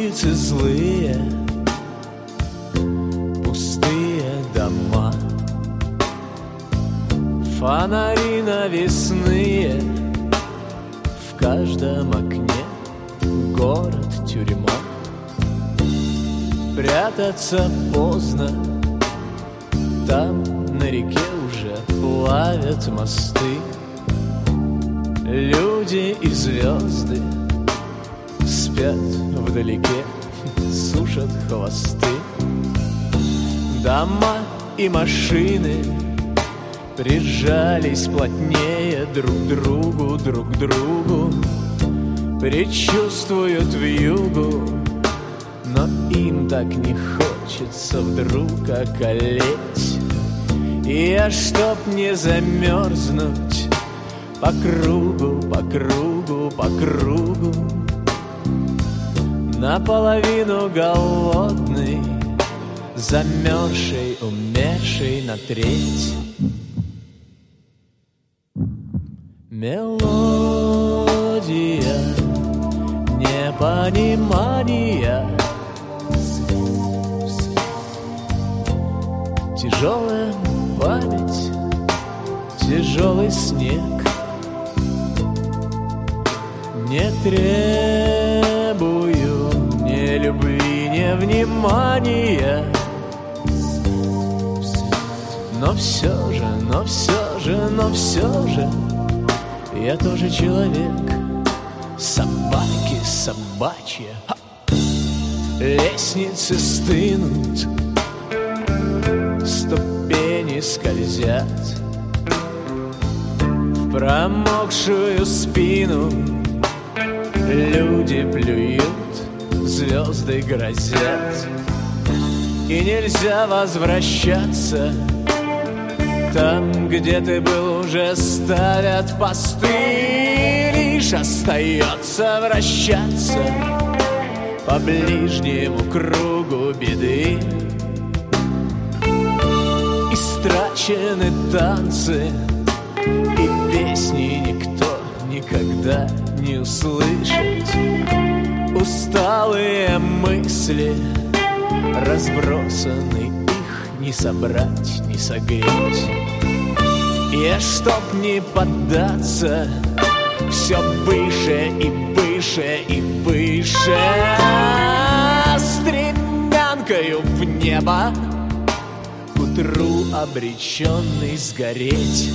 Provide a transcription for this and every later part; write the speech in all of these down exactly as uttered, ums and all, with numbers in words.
улицы злые, пустые дома, фонари навесные, в каждом окне город-тюрьма. Прятаться поздно, там на реке уже плавят мосты. Люди и звезды спят вдалеке, сушат хвосты. Дома и машины прижались плотнее друг к другу, друг к другу. Предчувствуют вьюгу, но им так не хочется вдруг околеть. И я, чтоб не замерзнуть, по кругу, по кругу, по кругу, наполовину голодный, замерзший, умерший на треть. Мелодия непонимания, тяжелая память, тяжелый снег. Не требую ни любви, ни внимания, но все же, но все же, но все же я тоже человек. Собаки собачьи, ха! Лестницы стынут, ступени скользят в промокшую спину. Люди плюют, звезды грозят, и нельзя возвращаться. Там, где ты был, уже ставят посты. Лишь остается вращаться по ближнему кругу беды. Истрачены танцы, и песни никто никогда не услышит. Усталые мысли разбросаны, их не собрать, не согреть. Я, чтоб не поддаться, все выше и выше и выше, стремянкою в небо, к утру обреченный сгореть.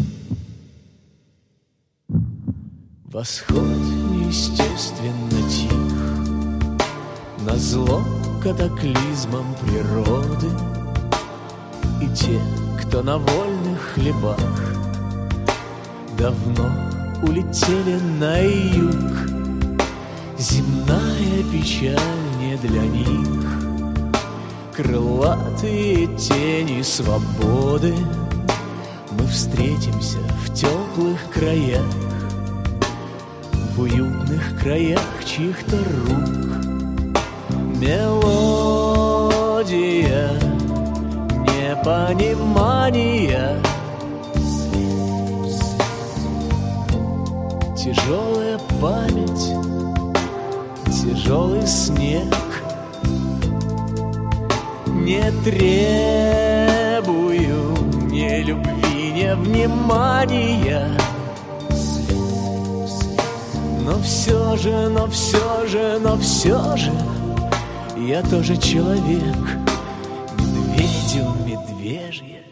Восход неестественно тих, назло катаклизмам природы. И те, кто на вольных хлебах, давно улетели на юг. Земная печаль не для них, крылатые тени свободы. Мы встретимся в теплых краях, в уютных краях чьих-то рук. Мелодия непонимания, тяжелая память, тяжелый снег. Не требую ни любви, ни внимания, но все же, но все же, но все же я тоже человек. Медведю медвежье